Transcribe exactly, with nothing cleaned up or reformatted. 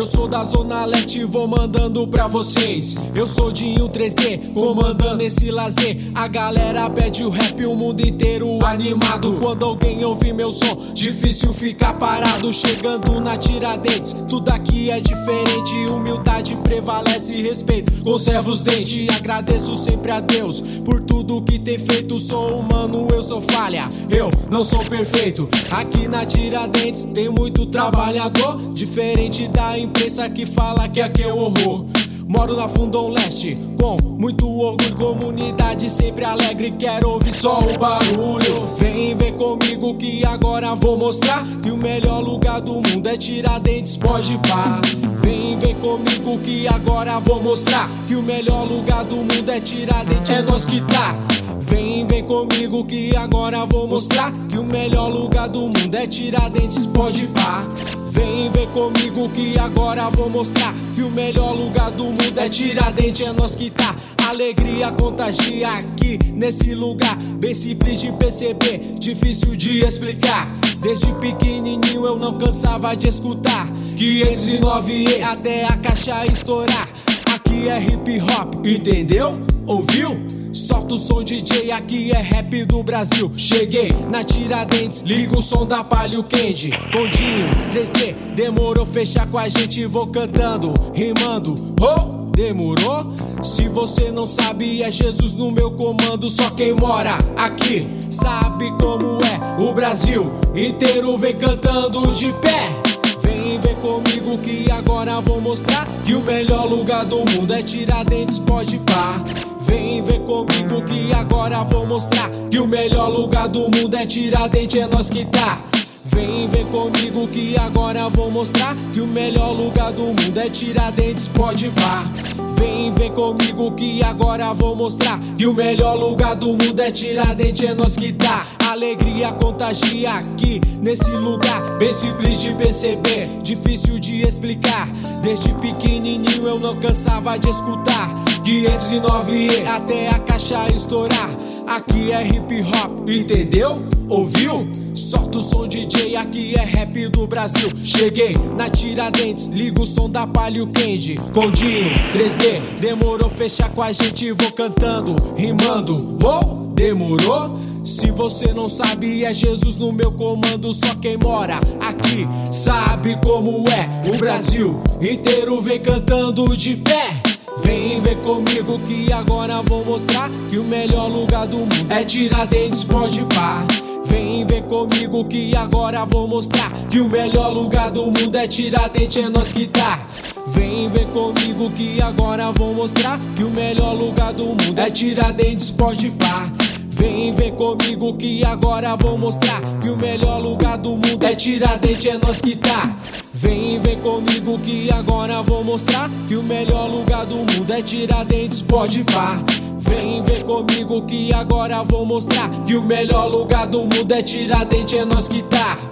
Eu sou da Zona Leste, vou mandando pra vocês. Eu sou Dinho três D, comandando esse lazer. A galera pede o rap, o mundo inteiro animado. Quando alguém ouvir meu som, difícil ficar parado. Chegando na Tiradentes, tudo aqui é diferente. Humildade prevalece e respeito, conserva os dentes. Agradeço sempre a Deus por tudo que tem feito. Sou humano, eu sou falha, eu não sou perfeito. Aqui na Tiradentes tem muito trabalhador, diferente da imprensa que fala que aqui é um horror. Moro na Fundão Leste, com muito orgulho. Comunidade sempre alegre, quero ouvir só o barulho. Vem, vem comigo que agora vou mostrar que o melhor lugar do mundo é Tiradentes, pode pá. Vem, vem comigo que agora vou mostrar que o melhor lugar do mundo é Tiradentes, é nós que tá. Vem, vem comigo que agora vou mostrar que o melhor lugar do mundo é Tiradentes, pode pá. Vem, vem comigo que agora vou mostrar que o melhor lugar do mundo é Tiradentes, é nós que tá. Alegria contagia aqui nesse lugar, bem simples de perceber, difícil de explicar. Desde pequenininho eu não cansava de escutar quinhentos e nove E até a caixa estourar. Aqui é hip hop, entendeu? Ouviu? Solta o som D J, aqui é rap do Brasil. Cheguei na Tiradentes, liga o som da Palio Candy. Com Dinho três D, demorou fechar com a gente. Vou cantando, rimando, oh, demorou? Se você não sabe, é Jesus no meu comando. Só quem mora aqui sabe como é. O Brasil inteiro vem cantando de pé. Vem, vem comigo que agora vou mostrar que o melhor lugar do mundo é Tiradentes, pode pá. Vem, vem comigo que agora vou mostrar que o melhor lugar do mundo é Tiradentes, é nós que tá. Vem, vem comigo que agora vou mostrar que o melhor lugar do mundo é Tiradentes, pode pá. Vem, vem comigo que agora vou mostrar que o melhor lugar do mundo é Tiradentes, é nós que tá. Alegria contagia aqui nesse lugar, bem simples de perceber, difícil de explicar. Desde pequenininho eu não cansava de escutar quinhentos e nove E até a caixa estourar. Aqui é hip hop, entendeu? Ouviu? Solta o som D J, aqui é rap do Brasil. Cheguei na Tiradentes, liga o som da Palio Candy. Com Dinho três D, demorou fechar com a gente. Vou cantando, rimando, oh, demorou? Se você não sabe, é Jesus no meu comando. Só quem mora aqui sabe como é. O Brasil inteiro vem cantando de pé. Vem, vem comigo que agora vou mostrar que o melhor lugar do mundo é Tiradentes, pode pá. Vem, vem comigo que agora vou mostrar que o melhor lugar do mundo é Tiradentes, é nós que tá. Vem, vem comigo que agora vou mostrar que o melhor lugar do mundo é Tiradentes, pode pá. Vem, vem comigo que agora vou mostrar que o melhor lugar do mundo é Tiradentes, é nós que tá. Vem, vem comigo que agora vou mostrar que o melhor lugar do mundo é Tiradentes, pode pá. Vem, vem comigo que agora vou mostrar que o melhor lugar do mundo é Tiradentes, é nós que tá.